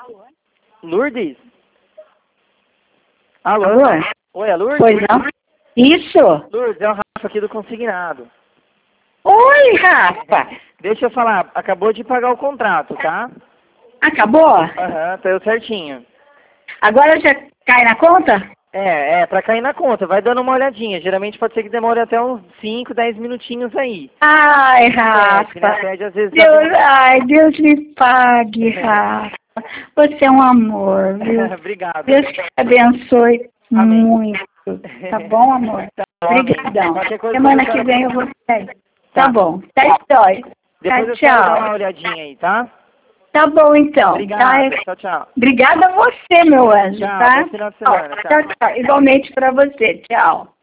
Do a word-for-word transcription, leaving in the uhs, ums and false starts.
Lourdes? Alô? Alô? Oi, é Lourdes? Pois não? Isso? Lourdes, é o Rafa aqui do Consignado. Oi, Rafa. Deixa eu falar, acabou de pagar o contrato, tá? Acabou? Aham, tá certinho. Agora já cai na conta? É, é, pra cair na conta, vai dando uma olhadinha. Geralmente pode ser que demore até uns cinco, dez minutinhos aí. Ai, É, que na Rafa. sede às vezes... Deus, ai, Deus me pague, Rafa. Você é um amor, viu? Obrigado. Deus te abençoe Amém. muito. Tá bom, amor? Tá bom, amém. Obrigadão. Qualquer coisa Semana eu que quero- vem eu vou sair. Tá. Tá bom. Tá jóia. Depois Tá, eu quero dar uma tchau. olhadinha aí, tá? Tá bom, então. Obrigado. Tá? Tchau, tchau. Obrigada a você, meu anjo, Tchau, tá? bom final de semana, tchau. Tchau, tchau. Igualmente pra você. Tchau.